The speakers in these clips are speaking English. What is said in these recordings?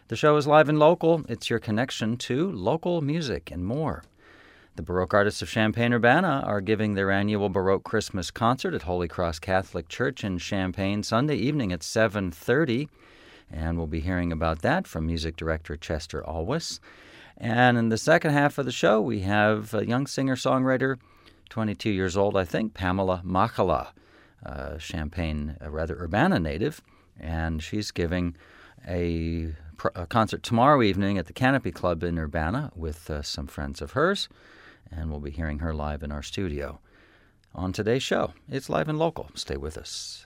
The show is live and local. It's your connection to local music and more. The Baroque Artists of Champaign-Urbana are giving their annual Baroque Christmas concert at Holy Cross Catholic Church in Champaign Sunday evening at 7:30. And we'll be hearing about that from music director Chester Alwis. And in the second half of the show, we have a young singer-songwriter, 22 years old, I think, Pamela Machala, Champaign, a rather Urbana native. And she's giving a concert tomorrow evening at the Canopy Club in Urbana with some friends of hers. And we'll be hearing her live in our studio. On today's show, it's live and local. Stay with us.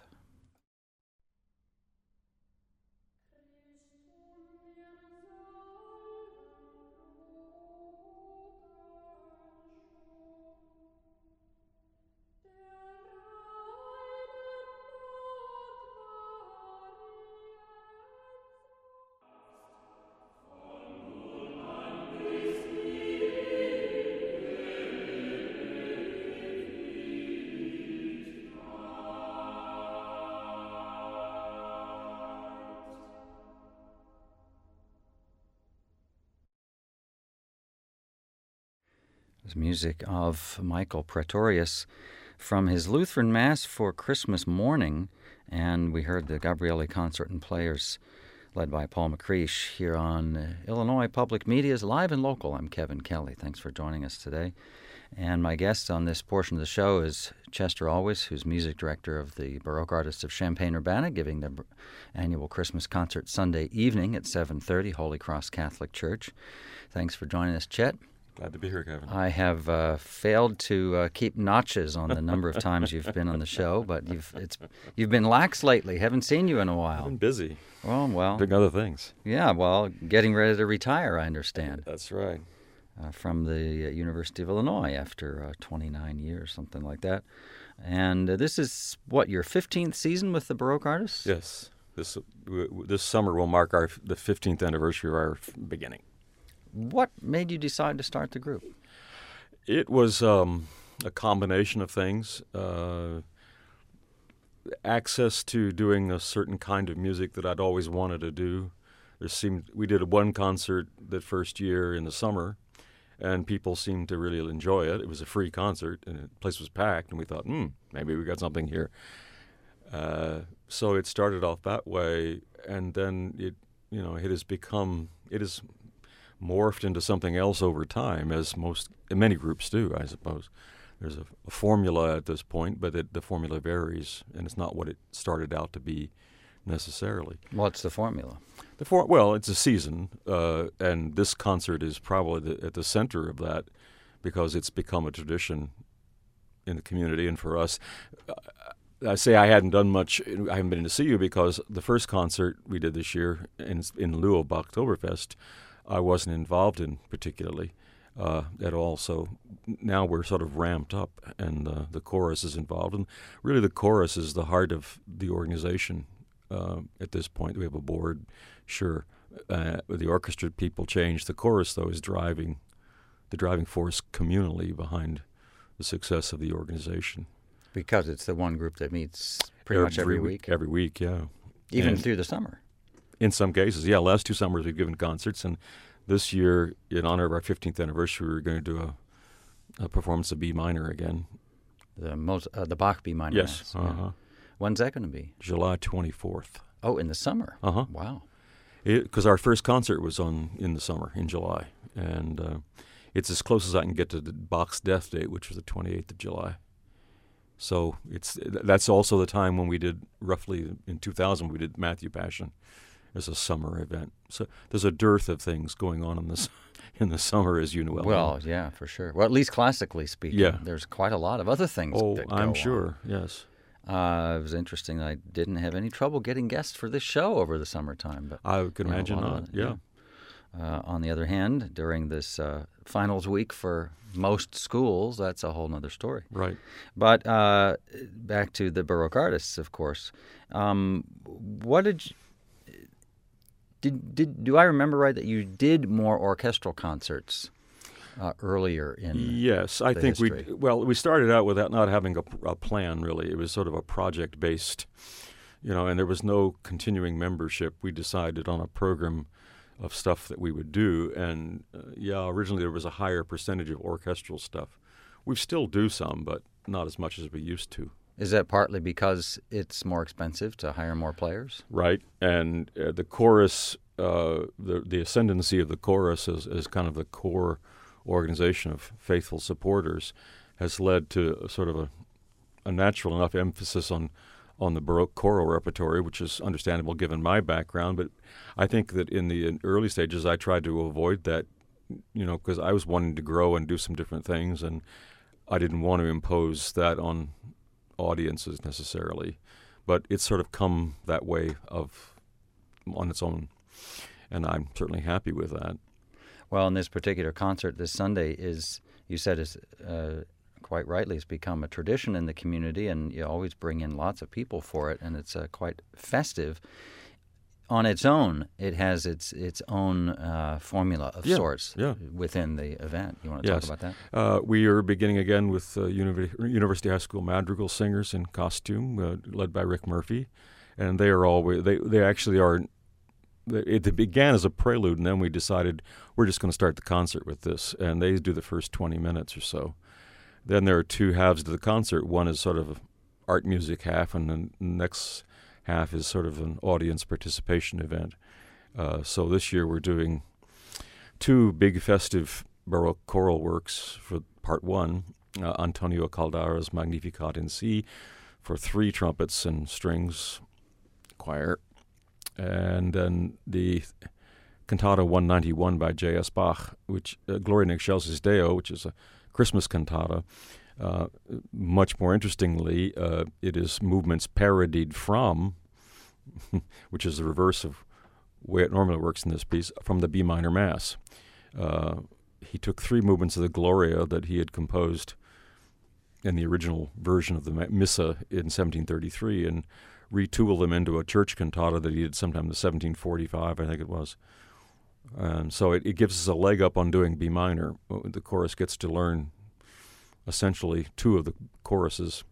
Music of Michael Pretorius from his Lutheran Mass for Christmas morning, and we heard the Gabrieli Concert and Players led by Paul McCreesh here on Illinois Public Media's Live and Local. I'm Kevin Kelly. Thanks for joining us today. And my guest on this portion of the show is Chester Alwis, who's music director of the Baroque Artists of Champaign-Urbana, giving their annual Christmas concert Sunday evening at 7:30, Holy Cross Catholic Church. Thanks for joining us, Chet. Glad to be here, Kevin. I have failed to keep notches on the number of times you've been on the show, but you've been lax lately. Haven't seen you in a while. I've been busy. Oh, well. Doing other things. Yeah, well, getting ready to retire, I understand. That's right. From the University of Illinois after 29 years, something like that. And this is, what, your 15th season with the Baroque Artists? Yes. This summer will mark the 15th anniversary of our beginning. What made you decide to start the group? It was a combination of things. Access to doing a certain kind of music that I'd always wanted to do. We did one concert that first year in the summer, and people seemed to really enjoy it. It was a free concert, and the place was packed, and we thought, maybe we got something here. So it started off that way, and then it has morphed into something else over time, as many groups do, I suppose. There's a formula at this point, but the formula varies, and it's not what it started out to be necessarily. What's the formula? Well, it's a season, and this concert is probably at the center of that because it's become a tradition in the community and for us. I say I hadn't done much. I haven't been to see you because the first concert we did this year in lieu of Oktoberfest, I wasn't involved in particularly at all. So now we're sort of ramped up, and the chorus is involved. And really the chorus is the heart of the organization at this point. We have a board, sure. The orchestra people change. The chorus, though, is the driving force communally behind the success of the organization. Because it's the one group that meets pretty much every week? Every week, yeah. Even through the summer? In some cases, yeah. Last 2 summers we've given concerts, and this year, in honor of our 15th anniversary, we're going to do a performance of B minor again. The Bach B minor. Yes. Yeah. When's that going to be? July 24th. Oh, in the summer? Uh-huh. Wow. Because our first concert was in the summer, in July, and it's as close as I can get to the Bach's death date, which was the 28th of July. So that's also the time when we did, roughly in 2000, we did Matthew Passion as a summer event. So there's a dearth of things going on in the summer, as you know well. Well, yeah, for sure. Well, at least classically speaking, yeah. There's quite a lot of other things that go I'm sure, on. yes. It was interesting. I didn't have any trouble getting guests for this show over the summertime. But I could imagine not, yeah. On the other hand, during this finals week for most schools, that's a whole other story. Right. But back to the Baroque Artists, of course. What do I remember right that you did more orchestral concerts earlier in Yes, I think history? we started out without not having a plan, really. It was sort of a project-based, and there was no continuing membership. We decided on a program of stuff that we would do. And originally there was a higher percentage of orchestral stuff. We still do some, but not as much as we used to. Is that partly because it's more expensive to hire more players? Right, and the chorus, the ascendancy of the chorus as kind of the core organization of faithful supporters has led to sort of a natural enough emphasis on the Baroque choral repertory, which is understandable given my background. But I think that in the early stages I tried to avoid that, because I was wanting to grow and do some different things, and I didn't want to impose that on audiences necessarily. But it's sort of come that way on its own, and I'm certainly happy with that. Well, in this particular concert this Sunday you said is quite rightly, it's become a tradition in the community, and you always bring in lots of people for it, and it's quite festive. On its own, it has its own formula of sorts within the event. You want to talk about that? We are beginning again with University High School madrigal singers in costume, led by Rick Murphy, and they are always they actually are. It began as a prelude, and then we decided we're just going to start the concert with this, and they do the first 20 minutes or so. Then there are two halves to the concert. One is sort of art music half, and the next half is sort of an audience participation event. So this year we're doing two big festive Baroque choral works for part one, Antonio Caldara's Magnificat in C for 3 trumpets and strings choir, and then the Cantata 191 by J.S. Bach, which Gloria in Excelsis Deo, which is a Christmas cantata. Much more interestingly, it is movements parodied from, which is the reverse of the way it normally works in this piece, from the B minor Mass. He took 3 movements of the Gloria that he had composed in the original version of the Missa in 1733 and retooled them into a church cantata that he did sometime in 1745, I think it was. So it gives us a leg up on doing B minor. The chorus gets to learn essentially 2 of the choruses.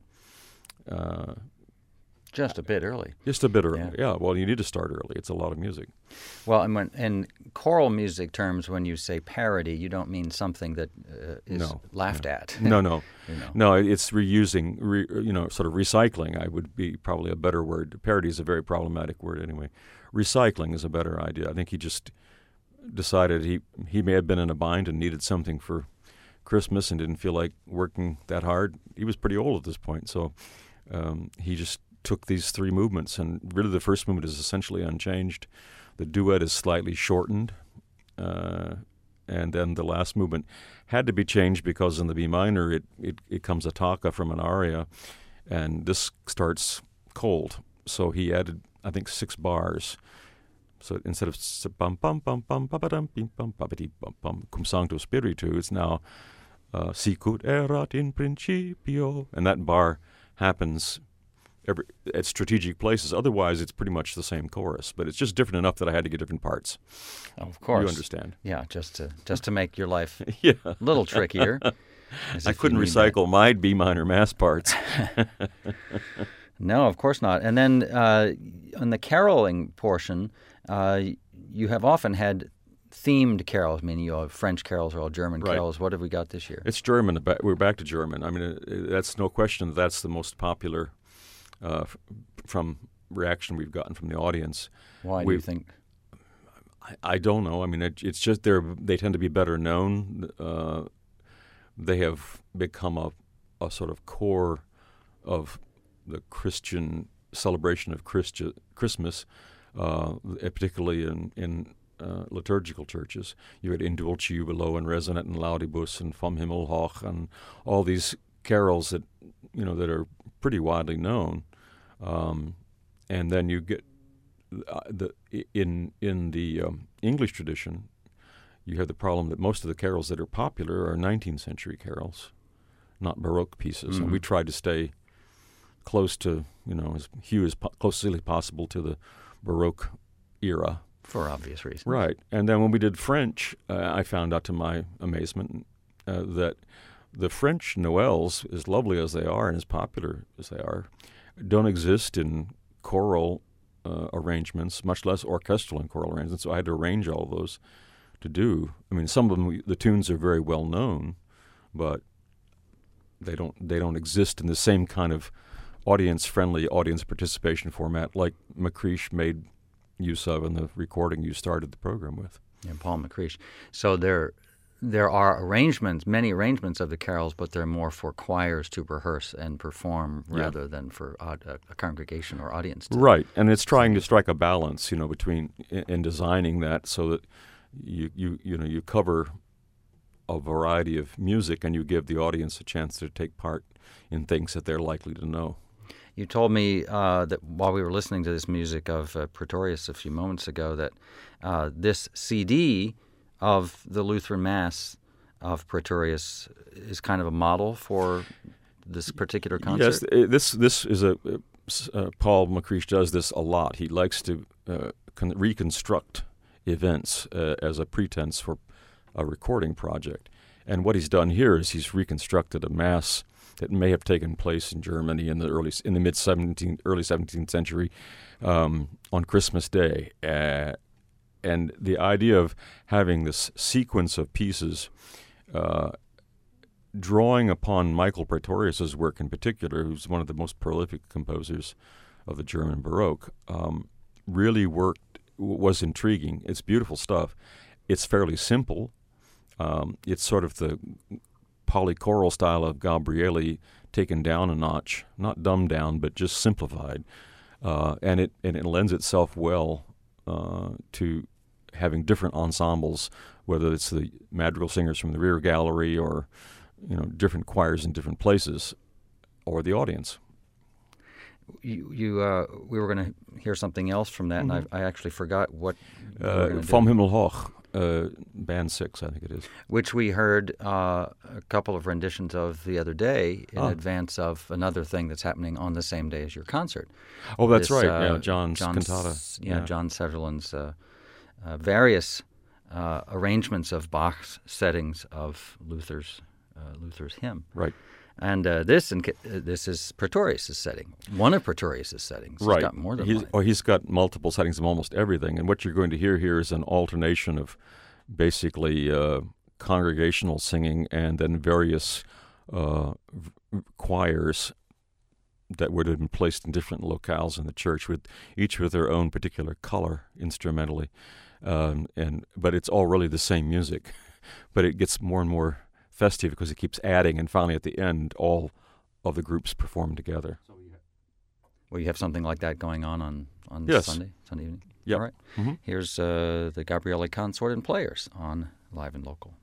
Just a bit early. Just a bit early, yeah. Well, you need to start early. It's a lot of music. Well, and in choral music terms, when you say parody, you don't mean something that is laughed at. No. No, it's reusing, sort of recycling. I would be probably a better word. Parody is a very problematic word anyway. Recycling is a better idea. I think he just decided he may have been in a bind and needed something for Christmas and didn't feel like working that hard. He was pretty old at this point, so he just took these 3 movements, and really the first movement is essentially unchanged. The duet is slightly shortened, and then the last movement had to be changed because in the B minor it comes a tocca from an aria, and this starts cold. So he added, I think, 6 bars. So instead of bum bum bum bum bum bum bum bum bum cum sancto spiritu, it's now sicut erat in principio, and that bar happens at strategic places. Otherwise, it's pretty much the same chorus, but it's just different enough that I had to get different parts. Oh, of course, you understand? Yeah, just to make your life a little trickier. I couldn't recycle my B minor Mass parts. No, of course not. And then on the caroling portion, you have often had themed carols, meaning you have French carols or all German carols. What have we got this year? It's German. We're back to German. I mean, that's no question that's the most popular from reaction we've gotten from the audience. Why do you think? I don't know. I mean, it's just they tend to be better known. They have become a sort of core of the Christian celebration of Christmas, particularly in liturgical churches. You had In Dulce Jubilo and Resonat and Laudibus and Vom Himmel hoch and all these carols that that are pretty widely known. And then you get in the English tradition, you have the problem that most of the carols that are popular are 19th century carols, not Baroque pieces. Mm-hmm. And we tried to stay close to, as closely as possible to the Baroque era. For obvious reasons. Right. And then when we did French, I found out to my amazement that the French Noëls, as lovely as they are and as popular as they are, don't exist in choral arrangements, much less orchestral and choral arrangements. So I had to arrange all of those to do. I mean, some of them, the tunes are very well known, but they don't exist in the same kind of audience-friendly audience participation format like McCreesh made use of in the recording you started the program with. Yeah, Paul McCreesh. So there are arrangements, many arrangements of the carols, but they're more for choirs to rehearse and perform rather than for a congregation or audience. Right, and it's trying to strike a balance, between in designing that so that you cover a variety of music and you give the audience a chance to take part in things that they're likely to know. You told me that while we were listening to this music of Pretorius a few moments ago that this CD of the Lutheran Mass of Pretorius is kind of a model for this particular concert? Yes, this is Paul McCreesh does this a lot. He likes to reconstruct events as a pretense for a recording project. And what he's done here is he's reconstructed a Mass that may have taken place in Germany in the early 17th century on Christmas Day. And the idea of having this sequence of pieces drawing upon Michael Pretorius's work in particular, who's one of the most prolific composers of the German Baroque, really was intriguing. It's beautiful stuff. It's fairly simple. It's sort of the polychoral style of Gabrieli taken down a notch, not dumbed down, but just simplified. And it lends itself well to having different ensembles, whether it's the madrigal singers from the rear gallery or different choirs in different places, or the audience. We were going to hear something else from that, and I actually forgot what we were going to Vom Himmel hoch, Band 6, I think it is. Which we heard a couple of renditions of the other day in advance of another thing that's happening on the same day as your concert. Oh, that's right. John's cantata. John Sutherland's various arrangements of Bach's settings of Luther's hymn. Right. And this is Pretorius' setting, one of Pretorius' settings. Right. He's got more than one. He's got multiple settings of almost everything. And what you're going to hear here is an alternation of basically congregational singing and then various choirs that would have been placed in different locales in the church, each with their own particular color instrumentally. But it's all really the same music. But it gets more and more festive because it keeps adding, and finally at the end, all of the groups perform together. Well, you have something like that going on yes. Sunday evening? Yep. All right. Mm-hmm. Here's the Gabrieli Consort and Players on Live and Local.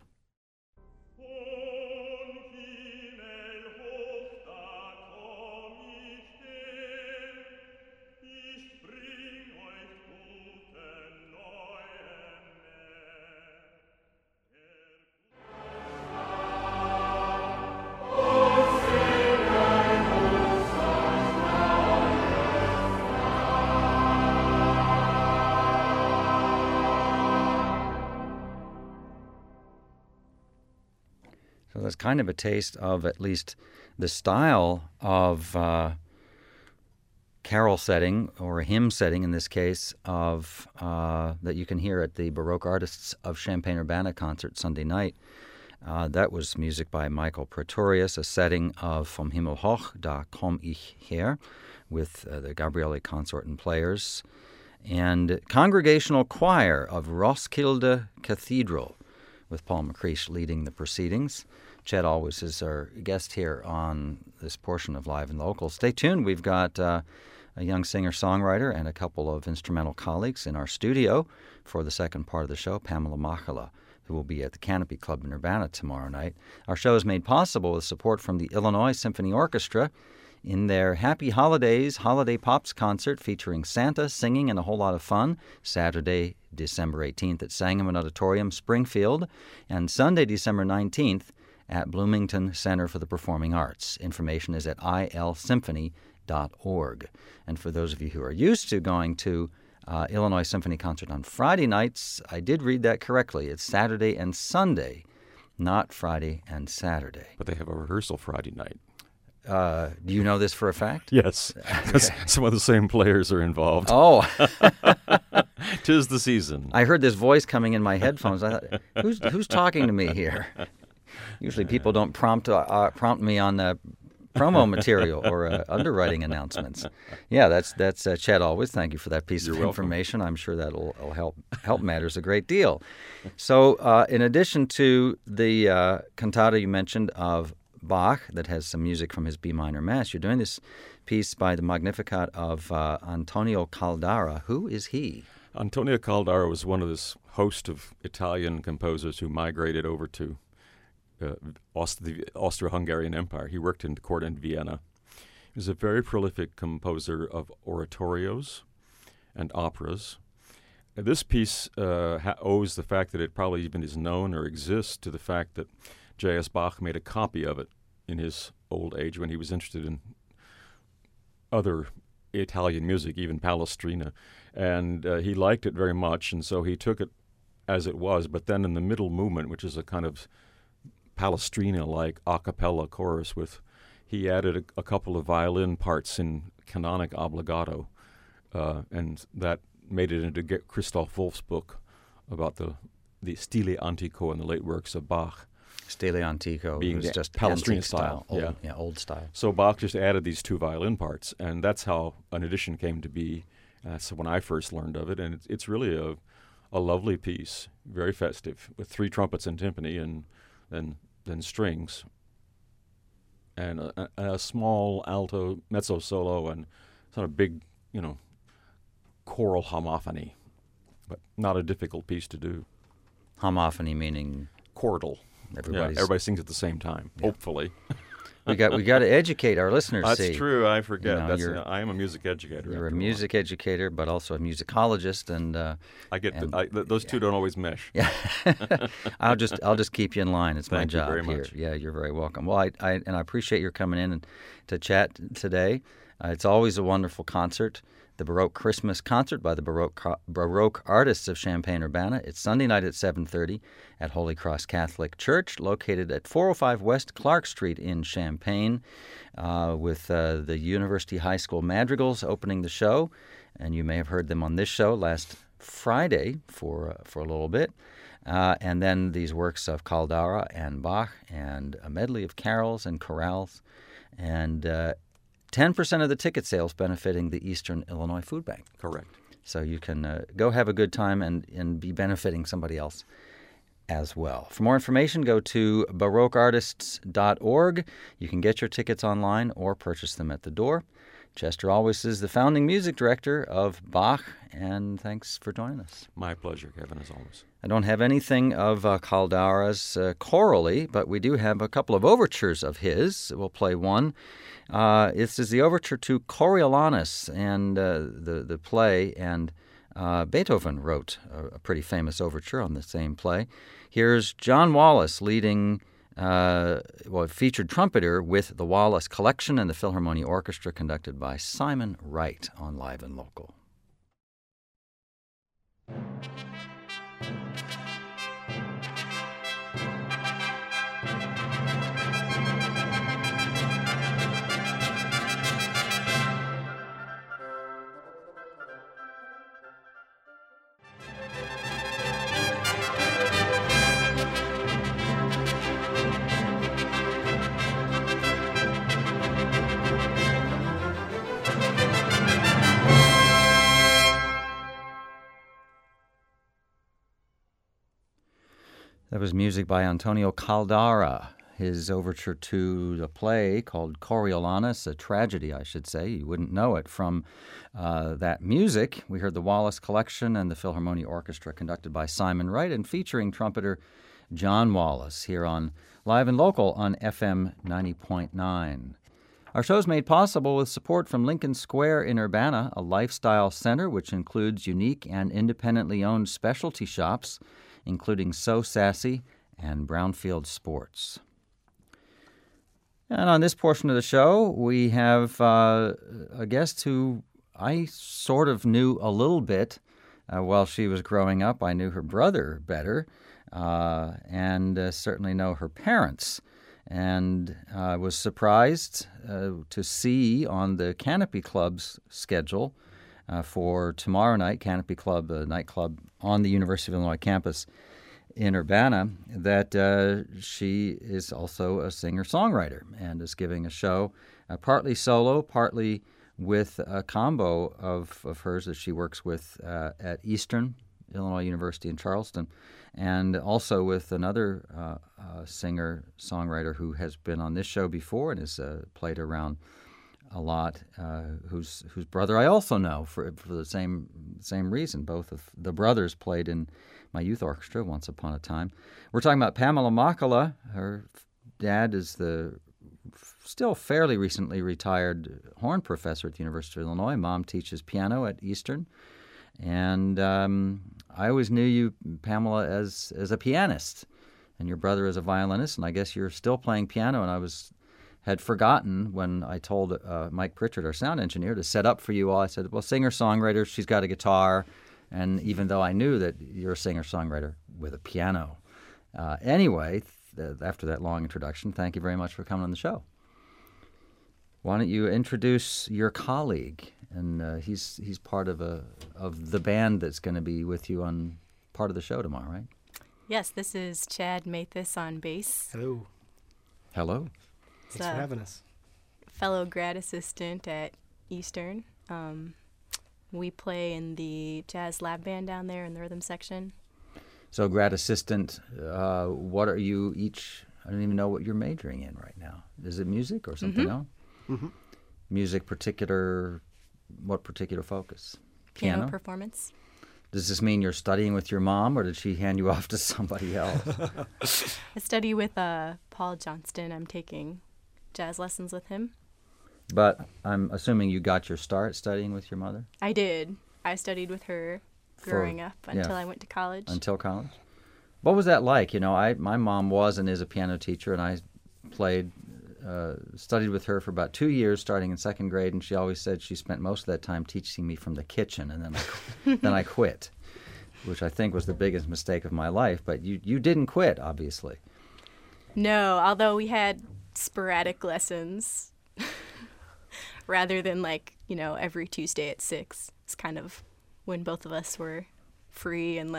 So that's kind of a taste of at least the style of carol setting, or a hymn setting in this case, of that you can hear at the Baroque Artists of Champaign-Urbana concert Sunday night. That was music by Michael Pretorius, a setting of Vom Himmel hoch, da komm ich her, with the Gabrieli Consort and Players, and Congregational Choir of Roskilde Cathedral, with Paul McCreesh leading the proceedings. Chet always is our guest here on this portion of Live and Local. Stay tuned. We've got a young singer-songwriter and a couple of instrumental colleagues in our studio for the second part of the show, Pamela Machala, who will be at the Canopy Club in Urbana tomorrow night. Our show is made possible with support from the Illinois Symphony Orchestra in their Happy Holidays Holiday Pops concert featuring Santa, singing, and a whole lot of fun, Saturday, December 18th at Sangamon Auditorium, Springfield, and Sunday, December 19th at Bloomington Center for the Performing Arts. Information is at ilsymphony.org. And for those of you who are used to going to Illinois Symphony Concert on Friday nights, I did read that correctly. It's Saturday and Sunday, not Friday and Saturday. But they have a rehearsal Friday night. Do you know this for a fact? Yes, because some of the same players are involved. Oh, 'Tis the season. I heard this voice coming in my headphones. I thought, who's talking to me here? Usually people don't prompt me on promo material or underwriting announcements. Yeah, that's Chet Always. Thank you for that piece You're of welcome. information. I'm sure that'll help matters a great deal. So, in addition to the cantata you mentioned of Bach that has some music from his B minor Mass, you're doing this piece by the Magnificat of Antonio Caldara. Who is he? Antonio Caldara was one of this host of Italian composers who migrated over to the Austro-Hungarian Empire. He worked in court in Vienna. He was a very prolific composer of oratorios and operas. And this piece owes the fact that it probably even is known or exists to the fact that J.S. Bach made a copy of it in his old age when he was interested in other Italian music, even Palestrina. And he liked it very much, and so he took it as it was. But then in the middle movement, which is a kind of Palestrina-like a cappella chorus, he added a couple of violin parts in canonic obbligato, and that made it into Christoph Wolff's book about the Stile Antico and the late works of Bach. Stile Antico, being was just Palestrina antique style. Old style. So Bach just added these two violin parts, and that's how an edition came to be. That's when I first learned of it, and it's really a lovely piece, very festive, with 3 trumpets and timpani, and then strings, and a small alto mezzo solo, and sort of big, choral homophony, but not a difficult piece to do. Homophony meaning Chordal. Everybody sings at the same time, hopefully. we got to educate our listeners. That's true. I forget. I am a music educator. You're a music educator, but also a musicologist, and those two don't always mesh. Yeah, I'll just keep you in line. It's my Thank you job very here. much. Yeah, you're very welcome. Well, I appreciate your coming in to chat today. It's always a wonderful concert. The Baroque Christmas Concert by the Baroque Artists of Champaign-Urbana. It's Sunday night at 7:30 at Holy Cross Catholic Church, located at 405 West Clark Street in Champaign, with the University High School Madrigals opening the show. And you may have heard them on this show last Friday for a little bit. And then these works of Caldara and Bach and a medley of carols and chorales. And 10% of the ticket sales benefiting the Eastern Illinois Food Bank. Correct. So you can go have a good time and be benefiting somebody else as well. For more information, go to baroqueartists.org. You can get your tickets online or purchase them at the door. Chester Always is the founding music director of Bach, and thanks for joining us. My pleasure, Kevin, as always. I don't have anything of Caldara's chorally, but we do have a couple of overtures of his. We'll play one. This is the overture to Coriolanus, and the play, and Beethoven wrote a pretty famous overture on the same play. Here's John Wallace leading, featured trumpeter with the Wallace Collection and the Philharmonia Orchestra, conducted by Simon Wright on Live and Local. That was music by Antonio Caldara, his overture to the play called Coriolanus, a tragedy, I should say. You wouldn't know it from that music. We heard the Wallace Collection and the Philharmonia Orchestra, conducted by Simon Wright and featuring trumpeter John Wallace, here on Live and Local on FM 90.9. Our show is made possible with support from Lincoln Square in Urbana, a lifestyle center which includes unique and independently owned specialty shops, including So Sassy and Brownfield Sports. And on this portion of the show, we have a guest who I sort of knew a little bit while she was growing up. I knew her brother better, and certainly know her parents. And I was surprised to see on the Canopy Club's schedule for tomorrow night, Canopy Club, a nightclub on the University of Illinois campus in Urbana, that she is also a singer-songwriter and is giving a show, partly solo, partly with a combo of hers that she works with at Eastern Illinois University in Charleston, and also with another singer-songwriter who has been on this show before and has played around a lot, whose brother I also know for the same reason. Both of the brothers played in my youth orchestra once upon a time. We're talking about Pamela Makala. Her dad is the still fairly recently retired horn professor at the University of Illinois. Mom teaches piano at Eastern. And I always knew you, Pamela, as a pianist, and your brother as a violinist, and I guess you're still playing piano. And I had forgotten when I told Mike Pritchard, our sound engineer, to set up for you all. I said, well, singer-songwriter, she's got a guitar. And even though I knew that you're a singer-songwriter with a piano. Anyway, after that long introduction, thank you very much for coming on the show. Why don't you introduce your colleague? And he's part of the band that's going to be with you on part of the show tomorrow, right? Yes, this is Chad Mathis on bass. Hello. Hello. Thanks for having us. Fellow grad assistant at Eastern. We play in the jazz lab band down there in the rhythm section. So grad assistant, what are you each? I don't even know what you're majoring in right now. Is it music or something else? Mm-hmm. Music, what particular focus? Piano performance. Does this mean you're studying with your mom, or did she hand you off to somebody else? I study with Paul Johnston. I'm taking jazz lessons with him. But I'm assuming you got your start studying with your mother? I did. I studied with her growing up until I went to college. Until college? What was that like? You know, my mom was and is a piano teacher, and I studied with her for about 2 years, starting in second grade, and she always said she spent most of that time teaching me from the kitchen, and then I quit, which I think was the biggest mistake of my life. But you didn't quit, obviously. No, although we had sporadic lessons. Rather than every Tuesday at 6. It's kind of when both of us were free and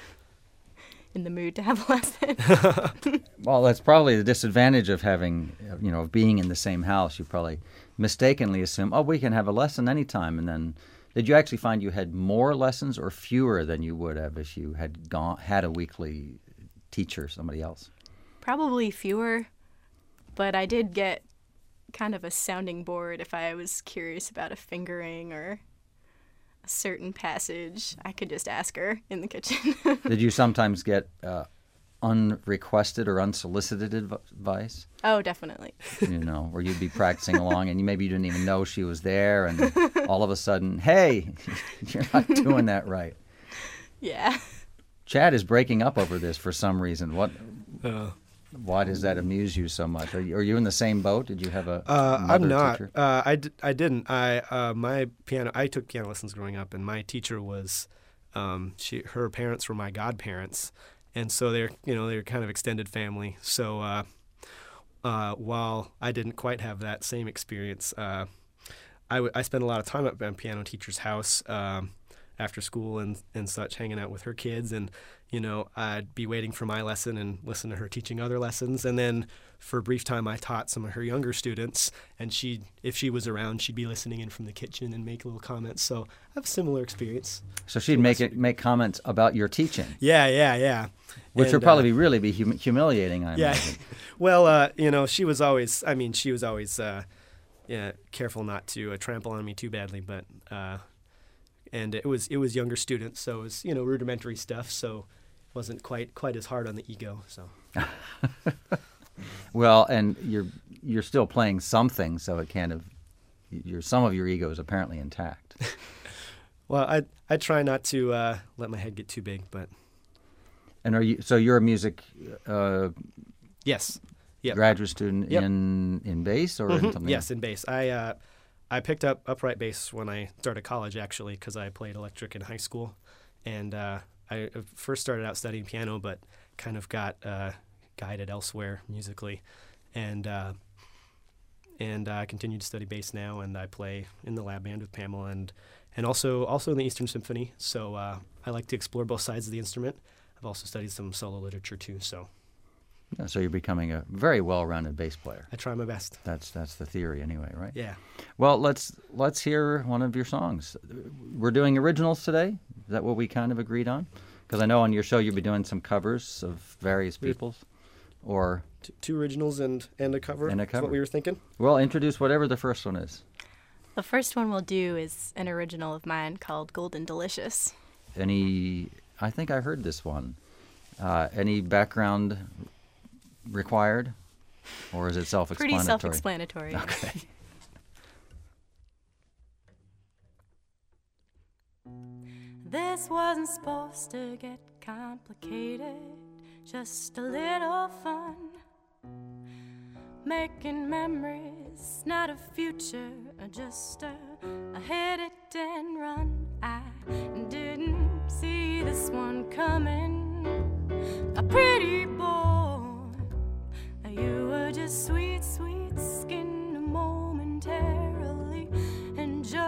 in the mood to have a lesson. Well, that's probably the disadvantage of having, of being in the same house. You probably mistakenly assume, oh, we can have a lesson anytime. And then did you actually find you had more lessons or fewer than you would have if you had a weekly teacher, somebody else? Probably fewer, but I did get kind of a sounding board if I was curious about a fingering or a certain passage. I could just ask her in the kitchen. Did you sometimes get unrequested or unsolicited advice? Oh, definitely. Where you'd be practicing along and maybe you didn't even know she was there, and all of a sudden, hey, you're not doing that right. Yeah. Chad is breaking up over this for some reason. Why does that amuse you so much? Are you in the same boat? Did you have a mother I'm not. teacher? I didn't. I took piano lessons growing up, and my teacher was, her parents were my godparents, and so they're kind of extended family. So while I didn't quite have that same experience, I spent a lot of time at my piano teacher's house after school and such, hanging out with her kids, and I'd be waiting for my lesson and listen to her teaching other lessons. And then for a brief time, I taught some of her younger students. And if she was around, she'd be listening in from the kitchen and make little comments. So I have a similar experience. So she'd make comments about your teaching. Yeah. Which would probably really be humiliating, I imagine. Well, she was always careful not to trample on me too badly. But and it was younger students, so it was rudimentary stuff. So wasn't quite as hard on the ego. So. Well, and you're still playing something, so it kind of some of your ego is apparently intact. Well, I try not to let my head get too big, but. And you're a music? Yes. Yep. Graduate student in bass or in something? Yes, in bass. I picked up upright bass when I started college, actually, because I played electric in high school, and I first started out studying piano, but kind of got guided elsewhere musically, and I continue to study bass now, and I play in the lab band with Pamela, and also in the Eastern Symphony. So I like to explore both sides of the instrument. I've also studied some solo literature too. So Yeah, so you're becoming a very well-rounded bass player. I try my best. That's the theory anyway, right? Yeah. Well, let's hear one of your songs. We're doing originals today. Is that what we kind of agreed on? Because I know on your show you'll be doing some covers of various people's, or Two originals and a cover. And a Is cover. what we were thinking. well, introduce whatever the first one is. The first one we'll do is an original of mine called Golden Delicious. I think I heard this one. Any background required, or is it self-explanatory? Pretty self-explanatory. Okay. This wasn't supposed to get complicated, just a little fun. Making memories, not a future, just a hit it and run. I didn't see this one coming. A pretty boy, you were just sweet, sweet skin to momentarily enjoy.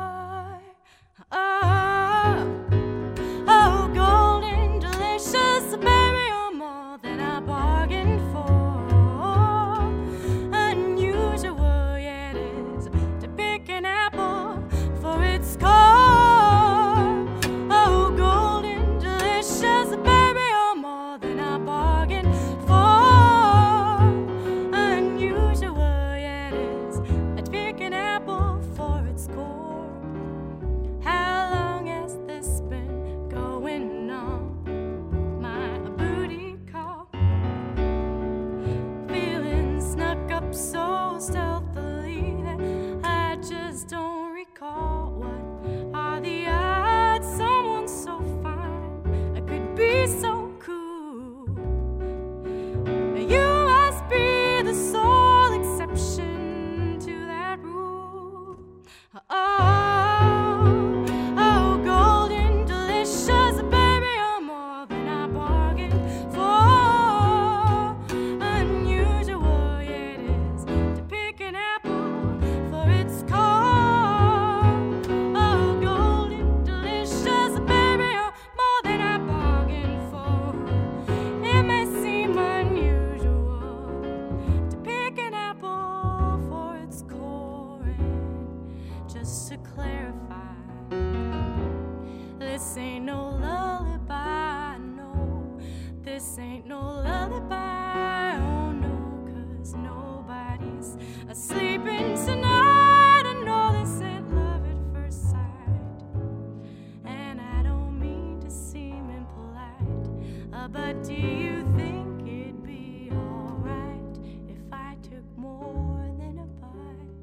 Oh, golden delicious, baby, you're more than I bargained for. Unusual, yet is to pick an apple for its core. Oh, golden delicious, baby, you're more than I bargained for. Unusual, yet is to pick an apple for its core. How long has this been going on? My booty call, feeling snuck up so stealthily that I just don't recall. What are the odds someone so fine could be so cool? You must be the sole exception to that rule. Oh, golden delicious, baby, you're more than I bargained for. Unusual, yet is to pick an apple for its core. Oh, golden delicious, baby, you're more than I bargained for. It may seem unusual to pick an apple for its core. And just to clarify, this ain't no lullaby, no. This ain't no lullaby, oh no, 'cause nobody's sleeping tonight. I know this ain't love at first sight, and I don't mean to seem impolite, but do you think it'd be alright if I took more than a bite?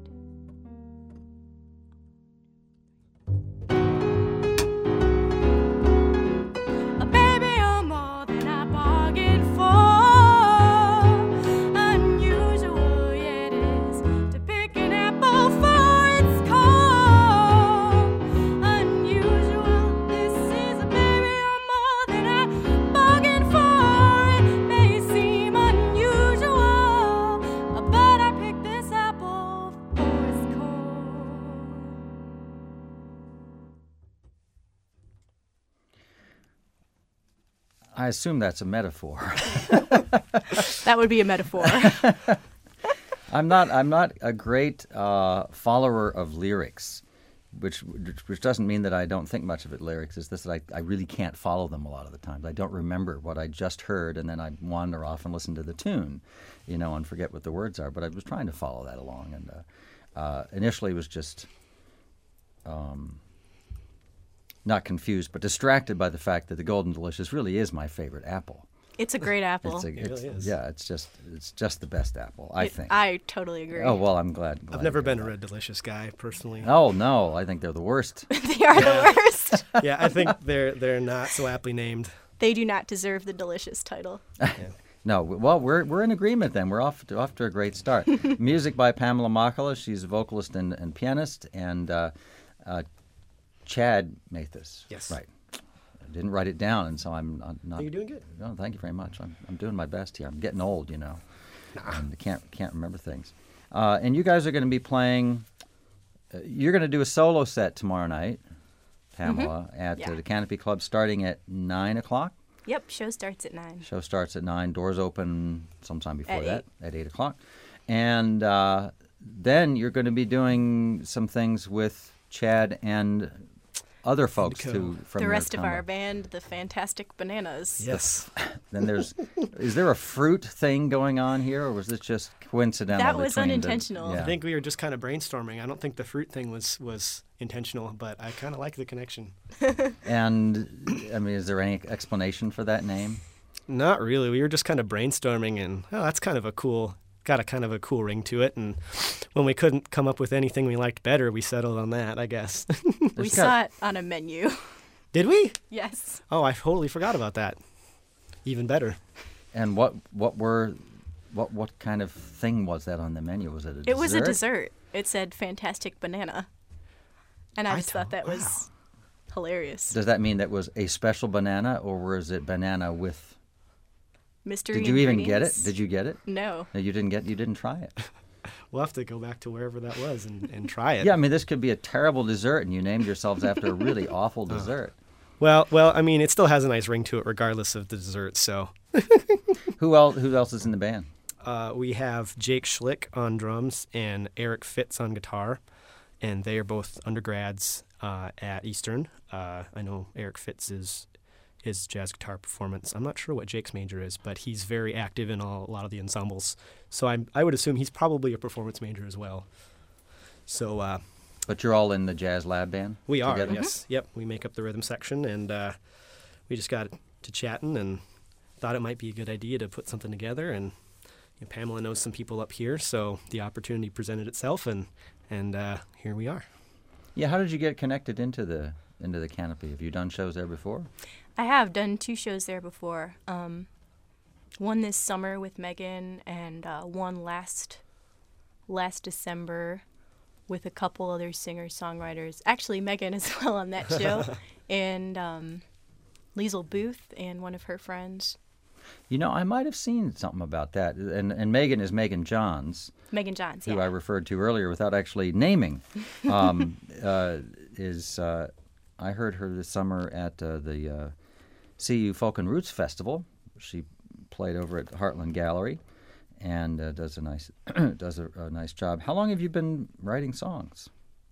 Baby, you're more than I bargained for. Unusual, yet is to pick an apple for its core. Unusual, this is a baby, you're more than I bargained for. It may seem unusual, but I picked this apple for its core. I assume that's a metaphor. That would be a metaphor. I'm not a great follower of lyrics, which doesn't mean that I don't think much of it. Lyrics is this that I really can't follow them a lot of the times. I don't remember what I just heard, and then I wander off and listen to the tune, and forget what the words are. But I was trying to follow that along, and initially was just not confused, but distracted by the fact that the Golden Delicious really is my favorite apple. It's a great apple. It's really is. Yeah, it's just the best apple, I think. I totally agree. Oh well, I'm glad. I've never been a Red Delicious guy personally. Oh no, I think they're the worst. They are the worst. Yeah, I think they're not so aptly named. They do not deserve the delicious title. No, well, we're in agreement then. We're off to a great start. Music by Pamela Makala. She's a vocalist and pianist, and Chad Mathis. Yes. Right. I didn't write it down, and so I'm not. You're doing good. No, thank you very much. I'm doing my best here. I'm getting old, and can't remember things. And you guys are going to be playing. You're going to do a solo set tomorrow night, Pamela, at the Canopy Club, starting at 9:00. Yep, show starts at 9. Show starts at 9. Doors open sometime before At that, at 8 o'clock. And then you're going to be doing some things with Chad and other folks from the rest of combo. our band, the Fantastic Bananas. Yes. Then is there a fruit thing going on here, or was this just coincidental? That was between unintentional. I think we were just kind of brainstorming. I don't think the fruit thing was intentional, but I kind of like the connection. And, I mean, is there any explanation for that name? Not really. We were just kind of brainstorming, and that's kind of got a kind of a cool ring to it. And when we couldn't come up with anything we liked better, we settled on that, I guess. We saw it on a menu. Did we? Yes. Oh, I totally forgot about that. Even better. And what kind of thing was that on the menu? Was it a dessert? It was a dessert. It said Fantastic Banana. And I just thought that was hilarious. Does that mean that was a special banana, or was it banana with Mystery Did you even get it? ingredients? Did you get it? No. No, you didn't try it. We'll have to go back to wherever that was and try it. Yeah, I mean, this could be a terrible dessert, and you named yourselves after a really awful dessert. Well, I mean, it still has a nice ring to it regardless of the dessert, so. Who else is in the band? We have Jake Schlick on drums and Eric Fitz on guitar, and they are both undergrads at Eastern. I know Eric Fitz is his jazz guitar performance. I'm not sure what Jake's major is, but he's very active in a lot of the ensembles. So I would assume he's probably a performance major as well. So. But you're all in the jazz lab band? We are, together? yes. Yep, we make up the rhythm section, and we just got to chatting and thought it might be a good idea to put something together. And Pamela knows some people up here, so the opportunity presented itself, and here we are. Yeah, how did you get connected into the Canopy? Have you done shows there before? I have done 2 shows there before. One this summer with Megan, and one last December with a couple other singer-songwriters. Actually, Megan as well on that show, and Liesl Booth and one of her friends. You know, I might have seen something about that. And Megan is Megan Johns. Megan Johns, who I referred to earlier without actually naming. I heard her this summer at the CU Folk and Roots Festival. She played over at Heartland Gallery and does a nice job. How long have you been writing songs?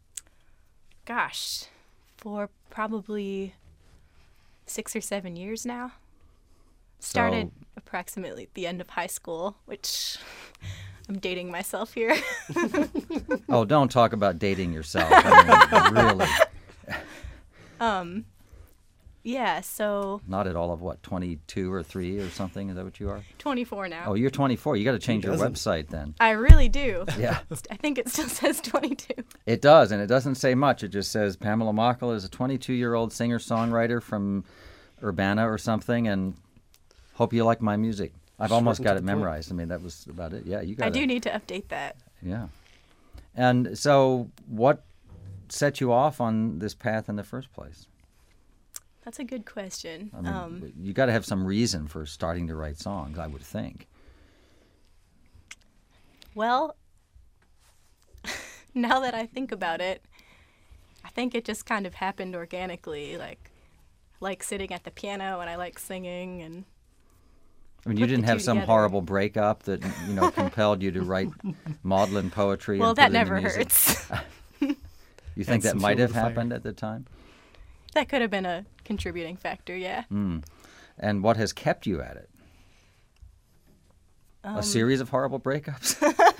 Gosh, for probably 6 or 7 years now. Started approximately at the end of high school, which I'm dating myself here. Oh, don't talk about dating yourself. I mean, really. Yeah, so... Not at all of, 22 or 3 or something? Is that what you are? 24 now. Oh, you're 24. You got to change your website then. I really do. Yeah. I think it still says 22. It does, and it doesn't say much. It just says Pamela Machel is a 22-year-old singer-songwriter from Urbana or something, and hope you like my music. I've almost got it memorized. I mean, that was about it. Yeah, you got it. I do need to update that. Yeah. And so what set you off on this path in the first place? That's a good question. I mean, you got to have some reason for starting to write songs, I would think. Well, now that I think about it, I think it just kind of happened organically. Like sitting at the piano, and I like singing, and I mean, you didn't have some horrible breakup that compelled you to write maudlin poetry. Well, and that put it in never the music? hurts. You think that might have happened at the time? That could have been a contributing factor, yeah. And what has kept you at it? A series of horrible breakups?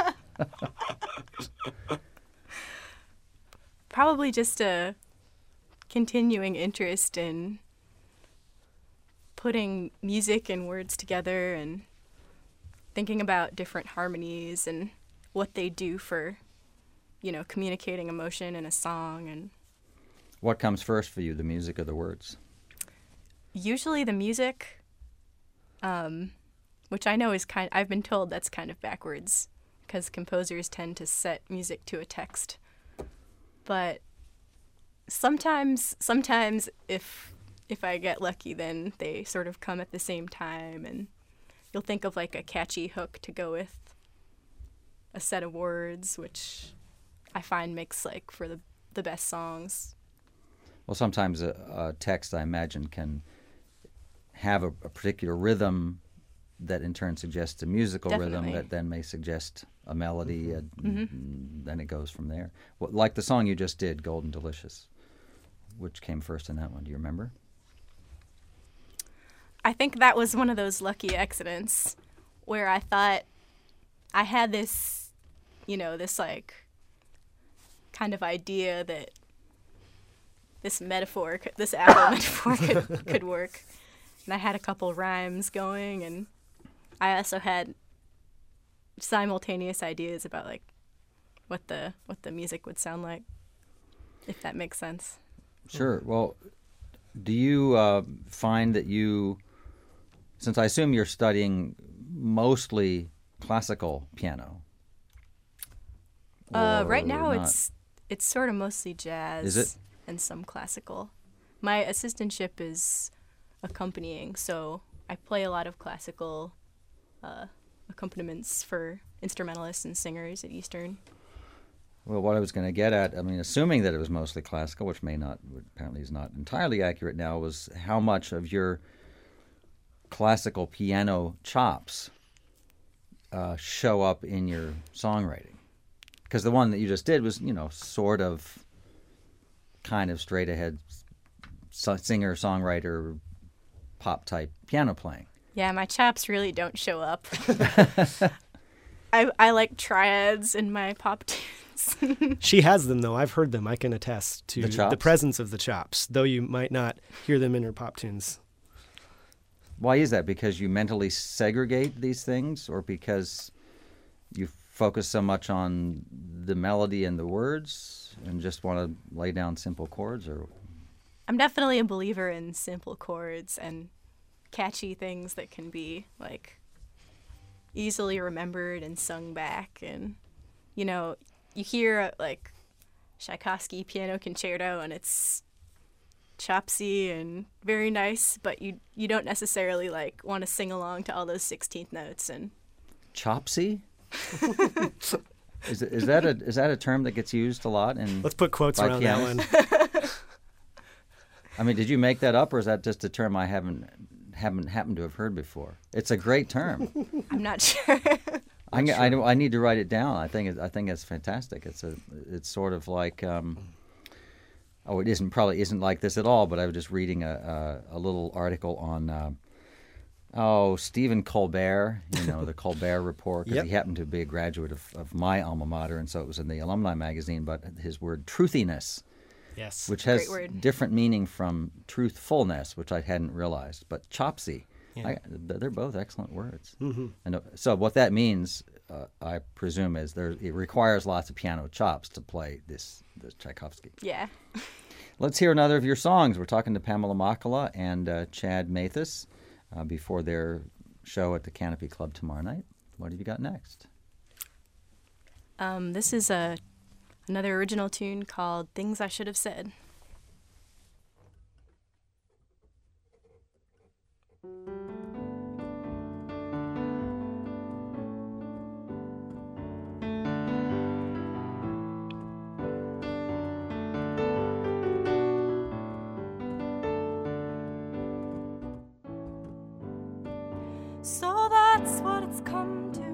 Probably just a continuing interest in putting music and words together and thinking about different harmonies and what they do for, communicating emotion in a song. And what comes first for you, the music or the words? Usually the music, which I know is I've been told that's kind of backwards because composers tend to set music to a text. But sometimes if I get lucky, then they sort of come at the same time, and you'll think of like a catchy hook to go with a set of words, which I find makes like for the best songs. Well, sometimes a text, I imagine, can have a particular rhythm that in turn suggests a musical rhythm Definitely. that then may suggest a melody, and then it goes from there. Well, like the song you just did, Golden Delicious. Which came first in that one? Do you remember? I think that was one of those lucky accidents where I thought I had this, this like kind of idea that this metaphor, this apple metaphor could work. And I had a couple rhymes going, and I also had simultaneous ideas about like what the music would sound like, if that makes sense. Sure. Well, do you find that since I assume you're studying mostly classical piano? Right now or not? it's sort of mostly jazz. Is it? And some classical. My assistantship is accompanying, so I play a lot of classical accompaniments for instrumentalists and singers at Eastern. Well, what I was going to get at, I mean, assuming that it was mostly classical, which apparently is not entirely accurate now, was how much of your classical piano chops show up in your songwriting. Because the one that you just did was, sort of kind of straight ahead singer, songwriter, pop type piano playing. Yeah, my chops really don't show up. I like triads in my pop tunes. She has them, though. I've heard them. I can attest to The chops? the presence of the chops, though you might not hear them in her pop tunes. Why is that? Because you mentally segregate these things, or because you focus so much on the melody and the words and just want to lay down simple chords? Or I'm definitely a believer in simple chords and catchy things that can be like easily remembered and sung back. And you hear like Tchaikovsky piano concerto and it's chopsy and very nice, but you don't necessarily like want to sing along to all those 16th notes. And chopsy? Is that a term that gets used a lot? Let's put quotes by around pianists? that one. I mean, did you make that up, or is that just a term I haven't happened to have heard before? It's a great term. I'm not sure. I need to write it down. I think it's fantastic. It's sort of like it probably isn't like this at all. But I was just reading a little article on Stephen Colbert, the Colbert Report, because Yep. he happened to be a graduate of my alma mater, and so it was in the alumni magazine. But his word truthiness, Yes. which has Great word. different meaning from truthfulness, which I hadn't realized. But chopsy, Yeah. they're both excellent words. Mm-hmm. And so what that means, I presume, is it requires lots of piano chops to play this Tchaikovsky. Yeah. Let's hear another of your songs. We're talking to Pamela Makala and Chad Mathis before their show at the Canopy Club tomorrow night. What have you got next? This is another original tune called Things I Should Have Said. So that's what it's come to.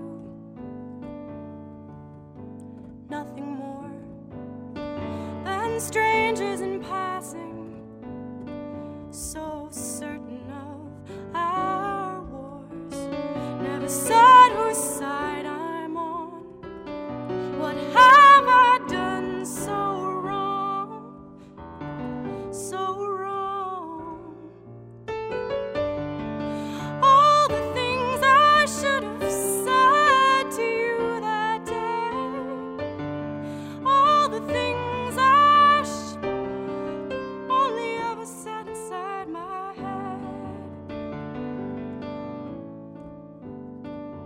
Nothing more than strangers in passing, so certain of our wars. Never said whose side I'm on. What have I done so wrong? So wrong. All the things I should have said to you that day. All the things I only ever said inside my head.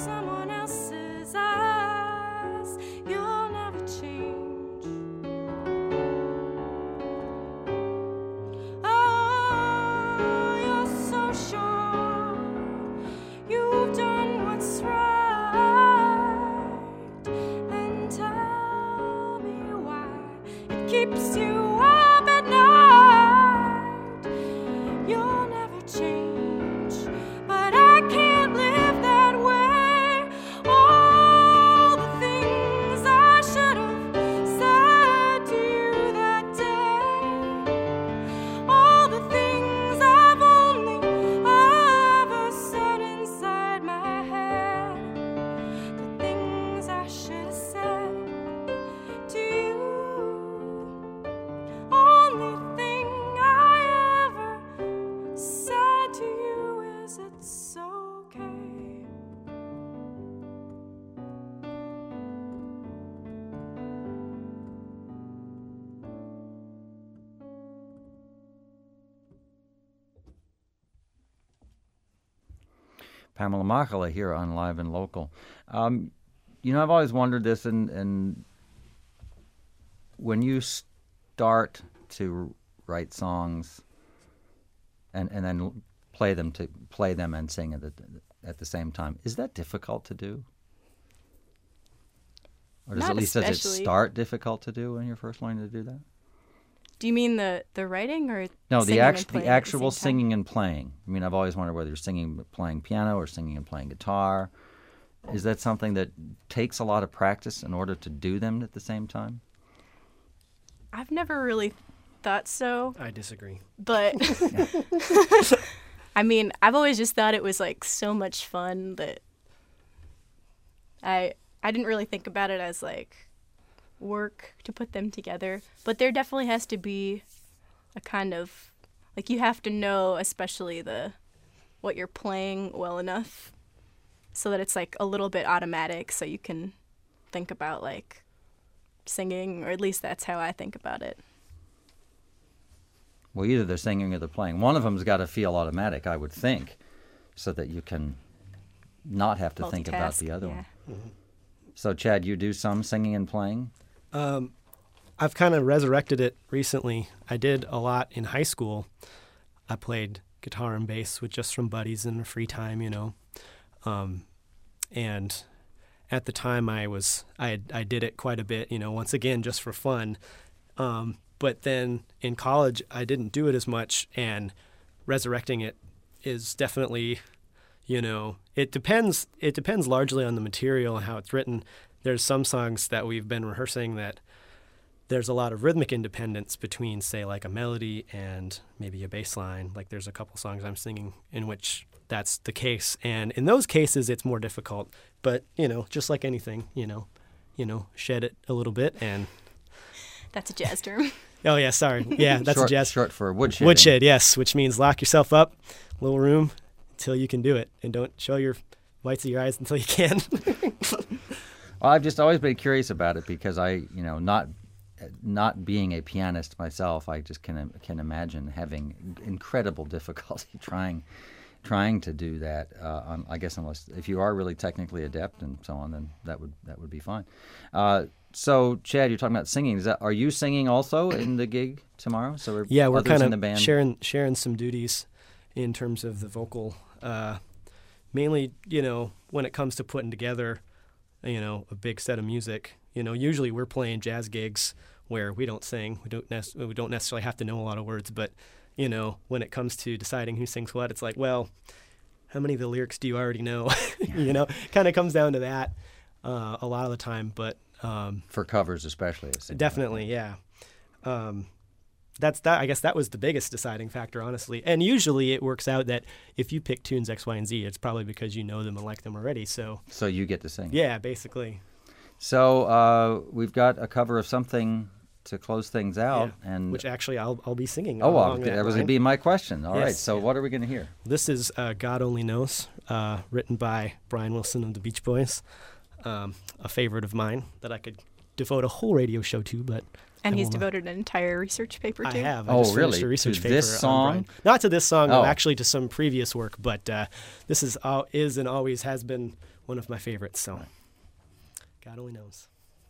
someone else's eyes. You'll never change. Oh, you're so sure you've done what's right. Then tell me why it keeps you up at night. You'll never change, but I can't live that way. All the things I should have said to you that day, all the things I've only ever said inside my head, the things I should have said to you. Only thing I ever said to you is it's okay. Pamela Machala here on Live and Local. I've always wondered this, and when you start to write songs and then play them and sing at the same time, is that difficult to do? Or does Not at least does it especially. start difficult to do when you're first learning to do that? Do you mean the writing or No, singing the and the playing at the actual same time? singing and playing. I mean, I've always wondered whether you're singing and playing piano or singing and playing guitar. Is that something that takes a lot of practice in order to do them at the same time? I've never really thought so, I disagree. but I mean, I've always just thought it was like so much fun that I didn't really think about it as like work to put them together. But there definitely has to be a kind of like you have to know, especially what you're playing well enough so that it's like a little bit automatic, so you can think about like singing, or at least that's how I think about it. Well, either they're singing or they're playing. One of them's got to feel automatic, I would think, so that you can not have to think about the Multitask, other yeah. one. So, Chad, you do some singing and playing? I've kind of resurrected it recently. I did a lot in high school. I played guitar and bass with just some buddies in free time, and at the time I did it quite a bit, once again just for fun. But then in college I didn't do it as much, and resurrecting it is definitely, it depends largely on the material and how it's written. There's some songs that we've been rehearsing that there's a lot of rhythmic independence between, say, like a melody and maybe a bass line. Like there's a couple songs I'm singing in which that's the case. And in those cases, it's more difficult. But, just like anything, shed it a little bit. And That's a jazz term. oh, yeah, sorry. Yeah, that's short, a jazz. Short for woodshed. Woodshed, yes, which means lock yourself up, little room, until you can do it. And don't show your whites of your eyes until you can. Well, I've just always been curious about it because I, not being a pianist myself, I just can imagine having incredible difficulty trying to do that. I guess unless if you are really technically adept and so on, then that would be fine. So, Chad, you're talking about singing. Are you singing also in the gig tomorrow? So we're others kind in the band? sharing some duties in terms of the vocal. Mainly, when it comes to putting together, a big set of music. Usually we're playing jazz gigs where we don't sing. We don't necessarily have to know a lot of words, but when it comes to deciding who sings what, it's like, well, how many of the lyrics do you already know? Kind of comes down to that a lot of the time. But for covers, especially. Definitely, yeah. That's that. I guess that was the biggest deciding factor, honestly. And usually it works out that if you pick tunes X, Y, and Z, it's probably because you know them and like them already. So you get to sing. Yeah, basically. So we've got a cover of something to close things out, and which actually I'll be singing. that was going to be my question. All right. Yes, So what are we going to hear? This is God Only Knows, written by Brian Wilson of the Beach Boys, a favorite of mine that I could devote a whole radio show to, but. And he's devoted an entire research paper to. I have. Oh, just really? finished a research To paper this on song? Brian. Not to this song, Oh. actually to some previous work, but this is and always has been one of my favorites. So God only knows.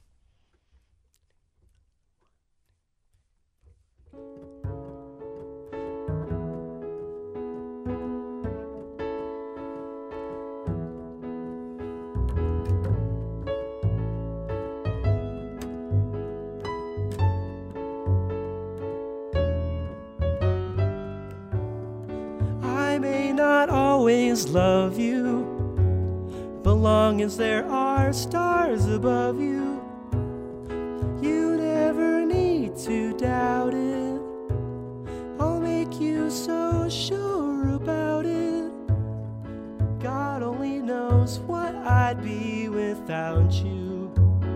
I may not always love you, but long as there are stars above you, you never need to doubt it. I'll make you so sure about it. God only knows what I'd be without you.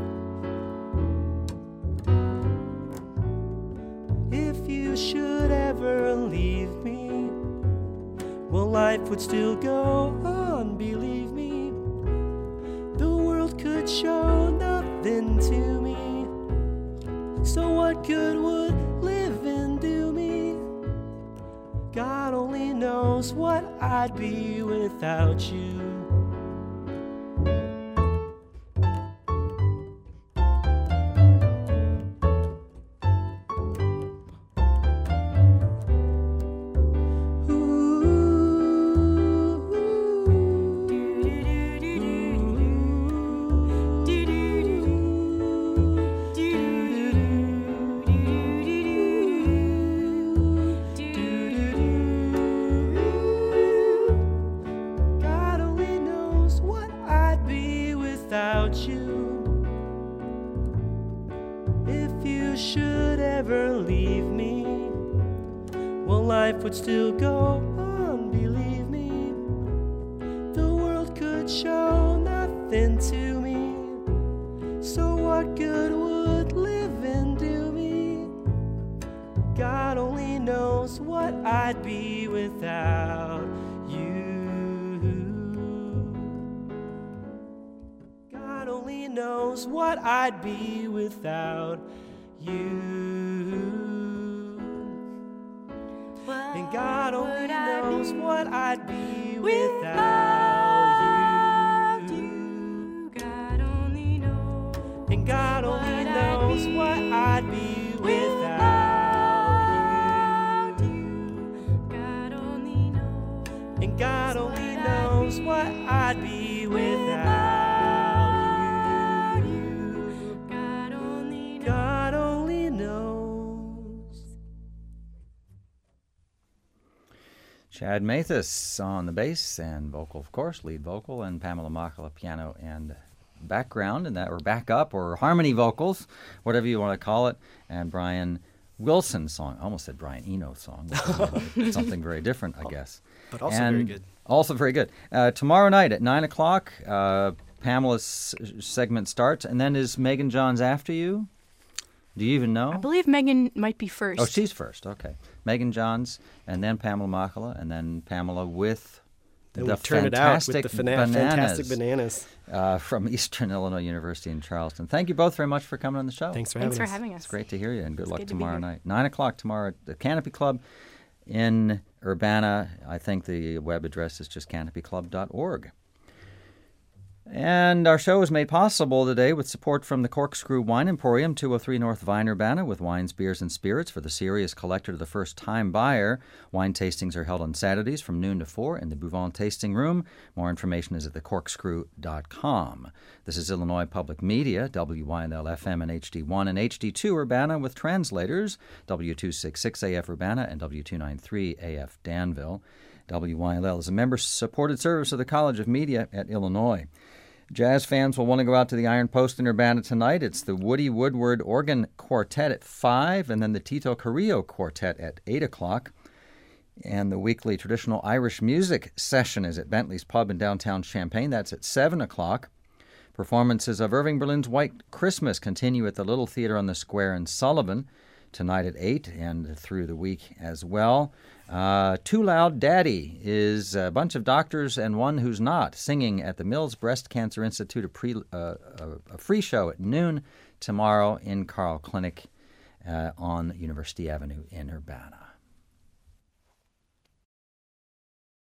If you should ever leave me, well, life would still go on, believe me. The world could show nothing to me. So what good would living do me? God only knows what I'd be without you. God only knows what I'd be without you. If you should ever leave me, well, life would still go on, believe me. The world could show nothing to me. So what good would living do me? God only knows what I'd be without you. God only knows what I'd be without you. And God only knows what I'd be without you. God only knows. And God only knows what I'd be without you. God only knows. And God only knows what I'd be without you. God only knows. God only knows. Chad Mathis on the bass and vocal, of course, lead vocal, and Pamela Makala piano and background, and that, or backup, or harmony vocals, whatever you want to call it, and Brian Wilson's song. I almost said Brian Eno's song. Something very different, I guess. But also very good. Also very good. Tomorrow night at 9 o'clock, Pamela's segment starts, and then is Megan Johns after you? Do you even know? I believe Megan might be first. Oh, she's first. Okay. Megan Johns, and then Pamela Makala, and then Pamela with Then the we turn it out with the Bananas, Fantastic Bananas. from Eastern Illinois University in Charleston. Thank you both very much for coming on the show. Thanks for Thanks having for us. having us. It's great to hear you, and good luck good to be tomorrow here. night. 9 o'clock tomorrow at the Canopy Club in Urbana. I think the web address is just canopyclub.org. And our show is made possible today with support from the Corkscrew Wine Emporium, 203 North Vine, Urbana, with wines, beers, and spirits for the serious collector to the first-time buyer. Wine tastings are held on Saturdays from noon to 4 in the Bouvant Tasting Room. More information is at thecorkscrew.com. This is Illinois Public Media, WYLL-FM and HD1 and HD2 Urbana with translators, W266AF Urbana and W293AF Danville. WYLL is a member-supported service of the College of Media at Illinois. Jazz fans will want to go out to the Iron Post in Urbana tonight. It's the Woody Woodward Organ Quartet at 5, and then the Tito Carrillo Quartet at 8 o'clock. And the weekly traditional Irish music session is at Bentley's Pub in downtown Champaign. That's at 7 o'clock. Performances of Irving Berlin's White Christmas continue at the Little Theater on the Square in Sullivan tonight at 8 and through the week as well. Too Loud Daddy is a bunch of doctors and one who's not singing at the Mills Breast Cancer Institute, a free show at noon tomorrow in Carl Clinic on University Avenue in Urbana.